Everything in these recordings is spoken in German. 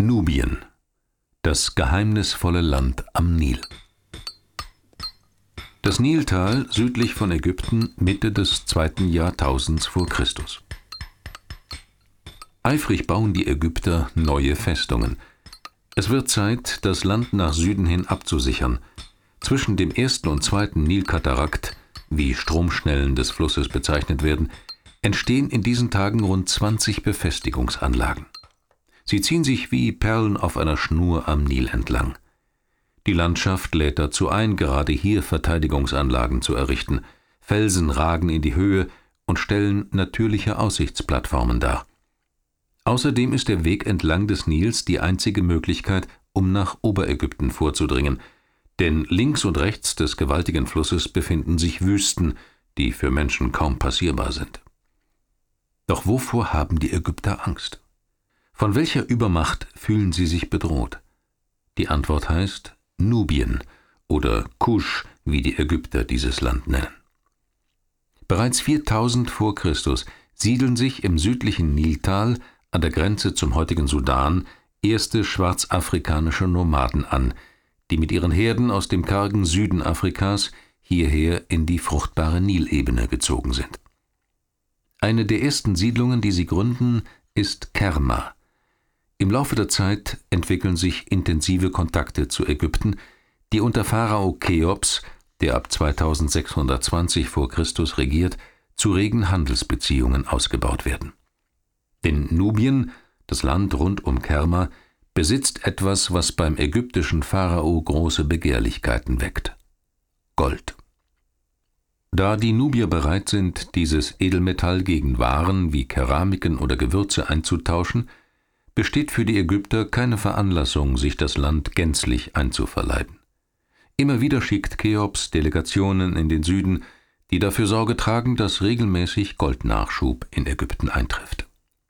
Nubien, das geheimnisvolle Land am Nil. Das Niltal südlich von Ägypten, Mitte des 2. Jahrtausends vor Christus. Eifrig bauen die Ägypter neue Festungen. Es wird Zeit, das Land nach Süden hin abzusichern. Zwischen dem 1. und 2. Nilkatarakt, wie Stromschnellen des Flusses bezeichnet werden, entstehen in diesen Tagen rund 20 Befestigungsanlagen. Sie ziehen sich wie Perlen auf einer Schnur am Nil entlang. Die Landschaft lädt dazu ein, gerade hier Verteidigungsanlagen zu errichten. Felsen ragen in die Höhe und stellen natürliche Aussichtsplattformen dar. Außerdem ist der Weg entlang des Nils die einzige Möglichkeit, um nach Oberägypten vorzudringen, denn links und rechts des gewaltigen Flusses befinden sich Wüsten, die für Menschen kaum passierbar sind. Doch wovor haben die Ägypter Angst? Von welcher Übermacht fühlen sie sich bedroht? Die Antwort heißt Nubien oder Kusch, wie die Ägypter dieses Land nennen. Bereits 4000 vor Christus siedeln sich im südlichen Niltal an der Grenze zum heutigen Sudan erste schwarzafrikanische Nomaden an, die mit ihren Herden aus dem kargen Süden Afrikas hierher in die fruchtbare Nilebene gezogen sind. Eine der ersten Siedlungen, die sie gründen, ist Kerma. Im Laufe der Zeit entwickeln sich intensive Kontakte zu Ägypten, die unter Pharao Cheops, der ab 2620 vor Christus regiert, zu regen Handelsbeziehungen ausgebaut werden. Denn Nubien, das Land rund um Kerma, besitzt etwas, was beim ägyptischen Pharao große Begehrlichkeiten weckt: Gold. Da die Nubier bereit sind, dieses Edelmetall gegen Waren wie Keramiken oder Gewürze einzutauschen, besteht für die Ägypter keine Veranlassung, sich das Land gänzlich einzuverleiben. Immer wieder schickt Cheops Delegationen in den Süden, die dafür Sorge tragen, dass regelmäßig Goldnachschub in Ägypten eintrifft.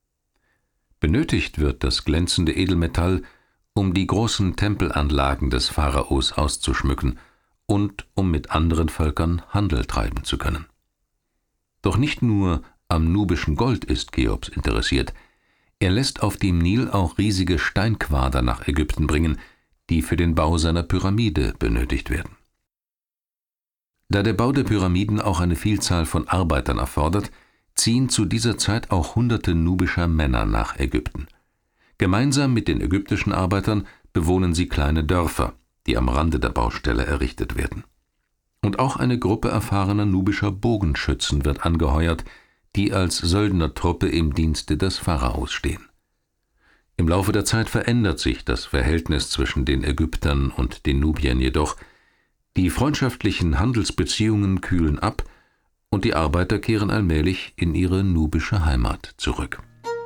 Benötigt wird das glänzende Edelmetall, um die großen Tempelanlagen des Pharaos auszuschmücken und um mit anderen Völkern Handel treiben zu können. Doch nicht nur am nubischen Gold ist Cheops interessiert. Er lässt auf dem Nil auch riesige Steinquader nach Ägypten bringen, die für den Bau seiner Pyramide benötigt werden. Da der Bau der Pyramiden auch eine Vielzahl von Arbeitern erfordert, ziehen zu dieser Zeit auch hunderte nubischer Männer nach Ägypten. Gemeinsam mit den ägyptischen Arbeitern bewohnen sie kleine Dörfer, die am Rande der Baustelle errichtet werden. Und auch eine Gruppe erfahrener nubischer Bogenschützen wird angeheuert, die als Söldnertruppe im Dienste des Pharaos stehen. Im Laufe der Zeit verändert sich das Verhältnis zwischen den Ägyptern und den Nubiern jedoch. Die freundschaftlichen Handelsbeziehungen kühlen ab und die Arbeiter kehren allmählich in ihre nubische Heimat zurück.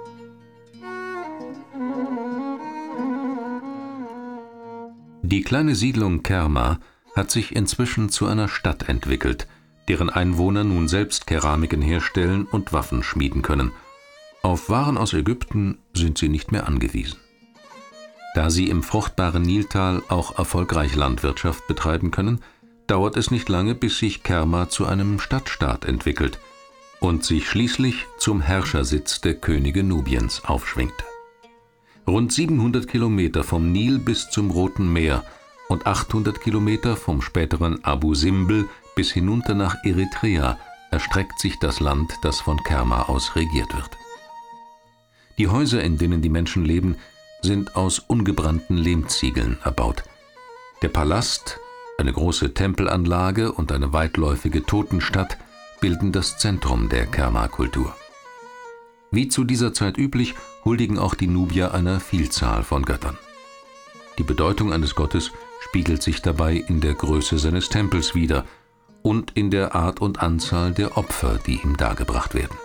Die kleine Siedlung Kerma hat sich inzwischen zu einer Stadt entwickelt, deren Einwohner nun selbst Keramiken herstellen und Waffen schmieden können. Auf Waren aus Ägypten sind sie nicht mehr angewiesen. Da sie im fruchtbaren Niltal auch erfolgreich Landwirtschaft betreiben können, dauert es nicht lange, bis sich Kerma zu einem Stadtstaat entwickelt und sich schließlich zum Herrschersitz der Könige Nubiens aufschwingt. Rund 700 Kilometer vom Nil bis zum Roten Meer und 800 Kilometer vom späteren Abu Simbel bis hinunter nach Eritrea erstreckt sich das Land, das von Kerma aus regiert wird. Die Häuser, in denen die Menschen leben, sind aus ungebrannten Lehmziegeln erbaut. Der Palast, eine große Tempelanlage und eine weitläufige Totenstadt bilden das Zentrum der Kerma-Kultur. Wie zu dieser Zeit üblich, huldigen auch die Nubier einer Vielzahl von Göttern. Die Bedeutung eines Gottes spiegelt sich dabei in der Größe seines Tempels wider und in der Art und Anzahl der Opfer, die ihm dargebracht werden.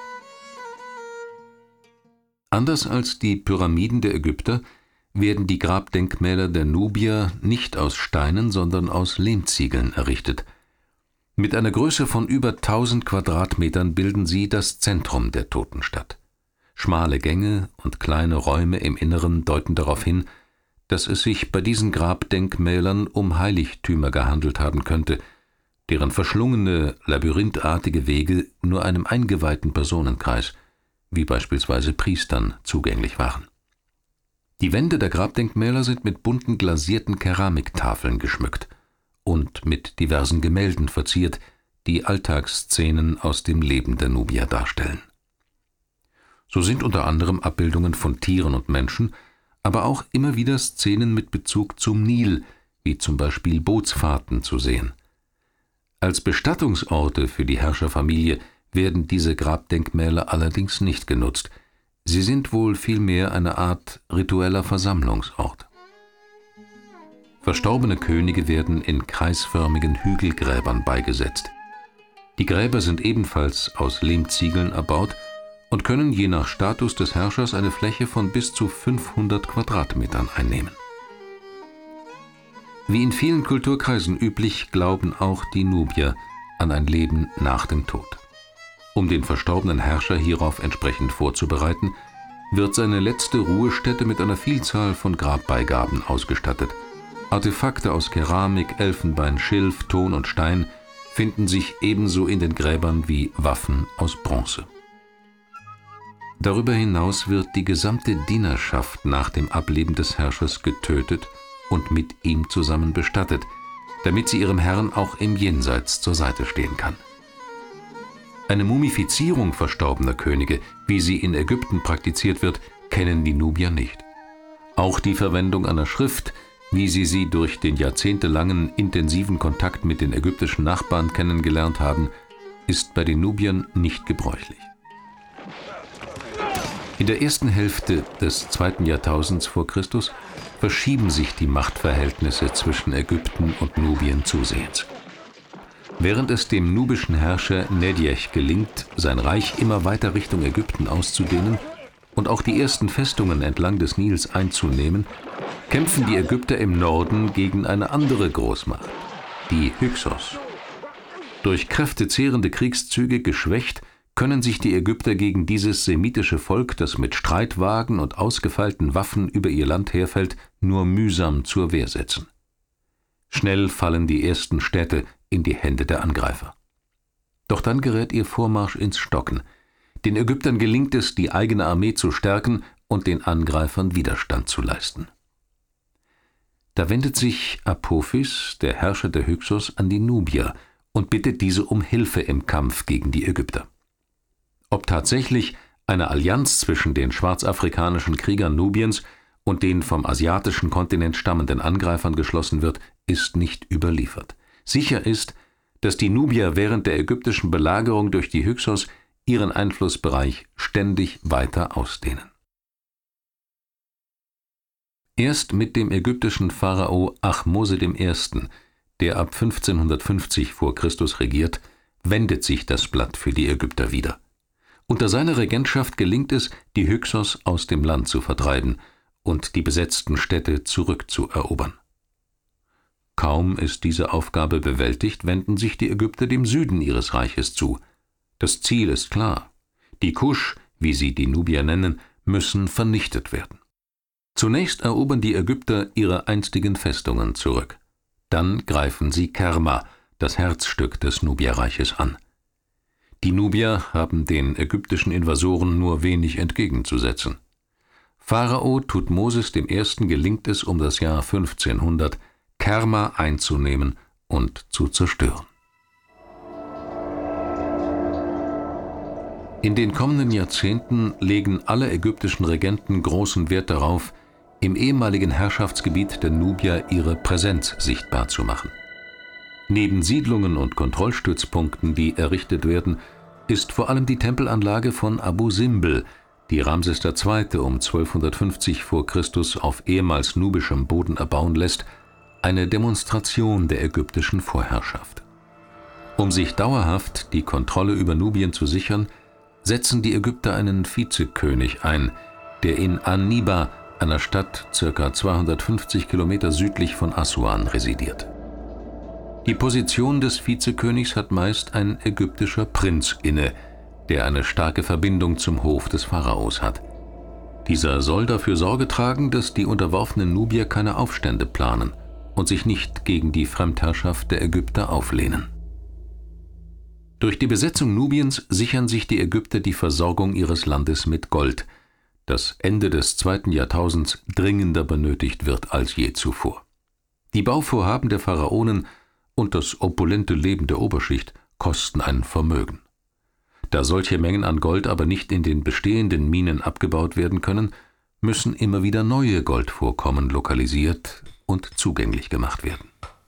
Anders als die Pyramiden der Ägypter werden die Grabdenkmäler der Nubier nicht aus Steinen, sondern aus Lehmziegeln errichtet. Mit einer Größe von über 1000 Quadratmetern bilden sie das Zentrum der Totenstadt. Schmale Gänge und kleine Räume im Inneren deuten darauf hin, dass es sich bei diesen Grabdenkmälern um Heiligtümer gehandelt haben könnte, deren verschlungene, labyrinthartige Wege nur einem eingeweihten Personenkreis, wie beispielsweise Priestern, zugänglich waren. Die Wände der Grabdenkmäler sind mit bunten glasierten Keramiktafeln geschmückt und mit diversen Gemälden verziert, die Alltagsszenen aus dem Leben der Nubier darstellen. So sind unter anderem Abbildungen von Tieren und Menschen, aber auch immer wieder Szenen mit Bezug zum Nil, wie zum Beispiel Bootsfahrten, zu sehen. Als Bestattungsorte für die Herrscherfamilie werden diese Grabdenkmäler allerdings nicht genutzt. Sie sind wohl vielmehr eine Art ritueller Versammlungsort. Verstorbene Könige werden in kreisförmigen Hügelgräbern beigesetzt. Die Gräber sind ebenfalls aus Lehmziegeln erbaut und können je nach Status des Herrschers eine Fläche von bis zu 500 Quadratmetern einnehmen. Wie in vielen Kulturkreisen üblich, glauben auch die Nubier an ein Leben nach dem Tod. Um den verstorbenen Herrscher hierauf entsprechend vorzubereiten, wird seine letzte Ruhestätte mit einer Vielzahl von Grabbeigaben ausgestattet. Artefakte aus Keramik, Elfenbein, Schilf, Ton und Stein finden sich ebenso in den Gräbern wie Waffen aus Bronze. Darüber hinaus wird die gesamte Dienerschaft nach dem Ableben des Herrschers getötet und mit ihm zusammen bestattet, damit sie ihrem Herrn auch im Jenseits zur Seite stehen kann. Eine Mumifizierung verstorbener Könige, wie sie in Ägypten praktiziert wird, kennen die Nubier nicht. Auch die Verwendung einer Schrift, wie sie durch den jahrzehntelangen intensiven Kontakt mit den ägyptischen Nachbarn kennengelernt haben, ist bei den Nubiern nicht gebräuchlich. In der ersten Hälfte des 2. Jahrtausends vor Christus verschieben sich die Machtverhältnisse zwischen Ägypten und Nubien zusehends. Während es dem nubischen Herrscher Nediech gelingt, sein Reich immer weiter Richtung Ägypten auszudehnen und auch die ersten Festungen entlang des Nils einzunehmen, kämpfen die Ägypter im Norden gegen eine andere Großmacht, die Hyksos. Durch kräftezehrende Kriegszüge geschwächt, können sich die Ägypter gegen dieses semitische Volk, das mit Streitwagen und ausgefeilten Waffen über ihr Land herfällt, nur mühsam zur Wehr setzen. Schnell fallen die ersten Städte in die Hände der Angreifer. Doch dann gerät ihr Vormarsch ins Stocken. Den Ägyptern gelingt es, die eigene Armee zu stärken und den Angreifern Widerstand zu leisten. Da wendet sich Apophis, der Herrscher der Hyksos, an die Nubier und bittet diese um Hilfe im Kampf gegen die Ägypter. Ob tatsächlich eine Allianz zwischen den schwarzafrikanischen Kriegern Nubiens und den vom asiatischen Kontinent stammenden Angreifern geschlossen wird, ist nicht überliefert. Sicher ist, dass die Nubier während der ägyptischen Belagerung durch die Hyksos ihren Einflussbereich ständig weiter ausdehnen. Erst mit dem ägyptischen Pharao Ahmose I., der ab 1550 vor Christus regiert, wendet sich das Blatt für die Ägypter wieder. Unter seiner Regentschaft gelingt es, die Hyksos aus dem Land zu vertreiben und die besetzten Städte zurückzuerobern. Kaum ist diese Aufgabe bewältigt, wenden sich die Ägypter dem Süden ihres Reiches zu. Das Ziel ist klar: Die Kusch, wie sie die Nubier nennen, müssen vernichtet werden. Zunächst erobern die Ägypter ihre einstigen Festungen zurück. Dann greifen sie Kerma, das Herzstück des Nubierreiches, an. Die Nubier haben den ägyptischen Invasoren nur wenig entgegenzusetzen. Pharao Thutmosis I. gelingt es um das Jahr 1500, Kerma einzunehmen und zu zerstören. In den kommenden Jahrzehnten legen alle ägyptischen Regenten großen Wert darauf, im ehemaligen Herrschaftsgebiet der Nubier ihre Präsenz sichtbar zu machen. Neben Siedlungen und Kontrollstützpunkten, die errichtet werden, ist vor allem die Tempelanlage von Abu Simbel, die Ramses II. Um 1250 vor Christus auf ehemals nubischem Boden erbauen lässt, eine Demonstration der ägyptischen Vorherrschaft. Um sich dauerhaft die Kontrolle über Nubien zu sichern, setzen die Ägypter einen Vizekönig ein, der in An-Niba, einer Stadt ca. 250 Kilometer südlich von Assuan, residiert. Die Position des Vizekönigs hat meist ein ägyptischer Prinz inne, der eine starke Verbindung zum Hof des Pharaos hat. Dieser soll dafür Sorge tragen, dass die unterworfenen Nubier keine Aufstände planen und sich nicht gegen die Fremdherrschaft der Ägypter auflehnen. Durch die Besetzung Nubiens sichern sich die Ägypter die Versorgung ihres Landes mit Gold. das Ende des 2. Jahrtausends dringender benötigt wird als je zuvor. Die Bauvorhaben der Pharaonen und das opulente Leben der Oberschicht kosten ein Vermögen. Da solche Mengen an Gold aber nicht in den bestehenden Minen abgebaut werden können, müssen immer wieder neue Goldvorkommen lokalisiert und zugänglich gemacht werden.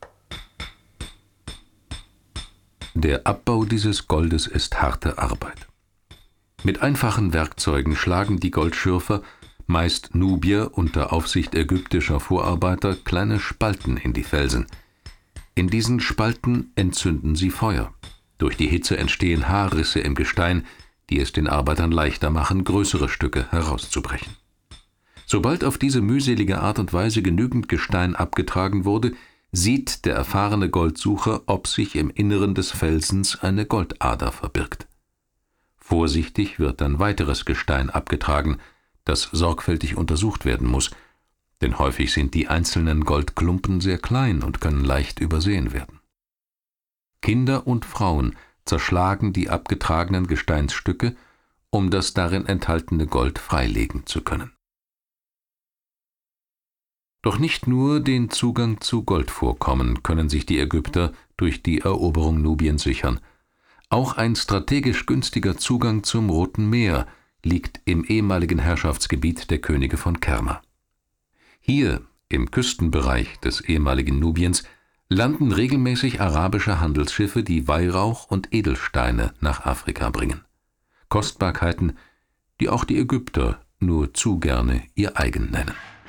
Der Abbau dieses Goldes ist harte Arbeit. Mit einfachen Werkzeugen schlagen die Goldschürfer, meist Nubier unter Aufsicht ägyptischer Vorarbeiter, kleine Spalten in die Felsen. In diesen Spalten entzünden sie Feuer. Durch die Hitze entstehen Haarrisse im Gestein, die es den Arbeitern leichter machen, größere Stücke herauszubrechen. Sobald auf diese mühselige Art und Weise genügend Gestein abgetragen wurde, sieht der erfahrene Goldsucher, ob sich im Inneren des Felsens eine Goldader verbirgt. Vorsichtig wird dann weiteres Gestein abgetragen, das sorgfältig untersucht werden muss, denn häufig sind die einzelnen Goldklumpen sehr klein und können leicht übersehen werden. Kinder und Frauen zerschlagen die abgetragenen Gesteinsstücke, um das darin enthaltene Gold freilegen zu können. Doch nicht nur den Zugang zu Goldvorkommen können sich die Ägypter durch die Eroberung Nubiens sichern. Auch ein strategisch günstiger Zugang zum Roten Meer liegt im ehemaligen Herrschaftsgebiet der Könige von Kerma. Hier, im Küstenbereich des ehemaligen Nubiens, landen regelmäßig arabische Handelsschiffe, die Weihrauch und Edelsteine nach Afrika bringen. Kostbarkeiten, die auch die Ägypter nur zu gerne ihr eigen nennen.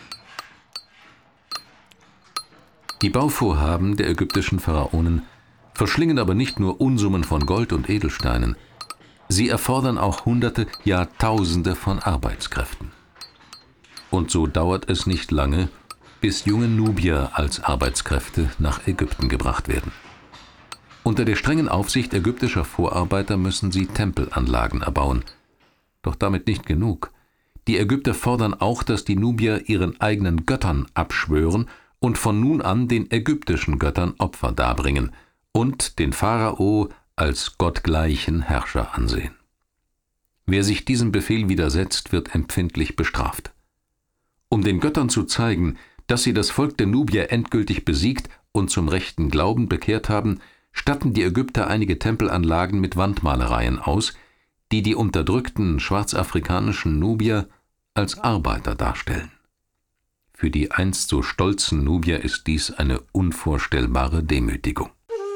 Die Bauvorhaben der ägyptischen Pharaonen verschlingen aber nicht nur Unsummen von Gold und Edelsteinen, sie erfordern auch Hunderte, ja Tausende von Arbeitskräften. Und so dauert es nicht lange, bis junge Nubier als Arbeitskräfte nach Ägypten gebracht werden. Unter der strengen Aufsicht ägyptischer Vorarbeiter müssen sie Tempelanlagen erbauen. Doch damit nicht genug. Die Ägypter fordern auch, dass die Nubier ihren eigenen Göttern abschwören und von nun an den ägyptischen Göttern Opfer darbringen und den Pharao als gottgleichen Herrscher ansehen. Wer sich diesem Befehl widersetzt, wird empfindlich bestraft. Um den Göttern zu zeigen, dass sie das Volk der Nubier endgültig besiegt und zum rechten Glauben bekehrt haben, statten die Ägypter einige Tempelanlagen mit Wandmalereien aus, die die unterdrückten schwarzafrikanischen Nubier als Arbeiter darstellen. Für die einst so stolzen Nubier ist dies eine unvorstellbare Demütigung.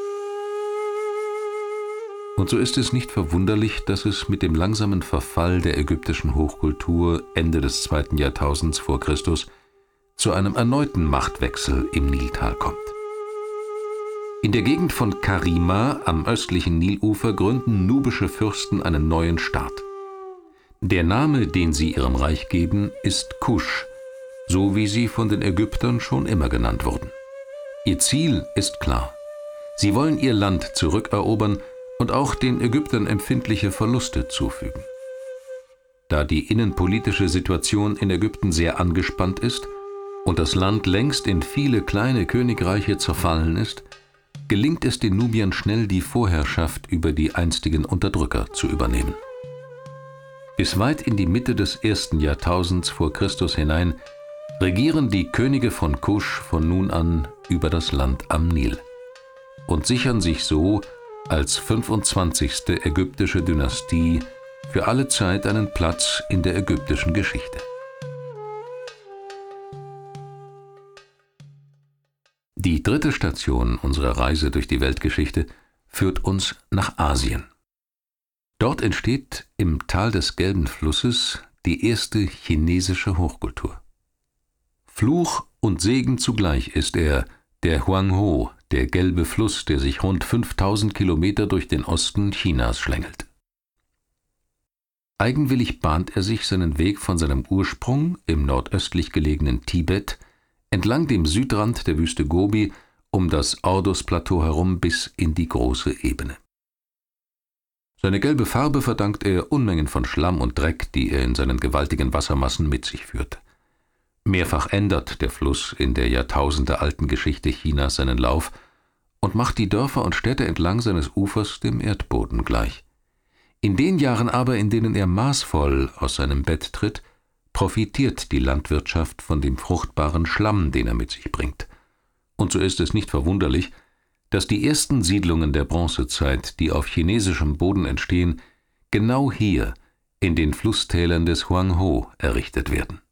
Und so ist es nicht verwunderlich, dass es mit dem langsamen Verfall der ägyptischen Hochkultur Ende des 2. Jahrtausends vor Christus zu einem erneuten Machtwechsel im Niltal kommt. In der Gegend von Karima am östlichen Nilufer gründen nubische Fürsten einen neuen Staat. Der Name, den sie ihrem Reich geben, ist Kusch, so wie sie von den Ägyptern schon immer genannt wurden. Ihr Ziel ist klar. Sie wollen ihr Land zurückerobern und auch den Ägyptern empfindliche Verluste zufügen. Da die innenpolitische Situation in Ägypten sehr angespannt ist und das Land längst in viele kleine Königreiche zerfallen ist, gelingt es den Nubiern schnell, die Vorherrschaft über die einstigen Unterdrücker zu übernehmen. Bis weit in die Mitte des 1. Jahrtausends vor Christus hinein regieren die Könige von Kusch von nun an über das Land am Nil und sichern sich so als 25. ägyptische Dynastie für alle Zeit einen Platz in der ägyptischen Geschichte. Die dritte Station unserer Reise durch die Weltgeschichte führt uns nach Asien. Dort entsteht im Tal des Gelben Flusses die erste chinesische Hochkultur. Fluch und Segen zugleich ist er, der Huanghe, der gelbe Fluss, der sich rund 5000 Kilometer durch den Osten Chinas schlängelt. Eigenwillig bahnt er sich seinen Weg von seinem Ursprung im nordöstlich gelegenen Tibet entlang dem Südrand der Wüste Gobi um das Ordus-Plateau herum bis in die große Ebene. Seine gelbe Farbe verdankt er Unmengen von Schlamm und Dreck, die er in seinen gewaltigen Wassermassen mit sich führt. Mehrfach ändert der Fluss in der jahrtausendealten Geschichte Chinas seinen Lauf und macht die Dörfer und Städte entlang seines Ufers dem Erdboden gleich. In den Jahren aber, in denen er maßvoll aus seinem Bett tritt, profitiert die Landwirtschaft von dem fruchtbaren Schlamm, den er mit sich bringt. Und so ist es nicht verwunderlich, dass die ersten Siedlungen der Bronzezeit, die auf chinesischem Boden entstehen, genau hier in den Flusstälern des Huanghe errichtet werden.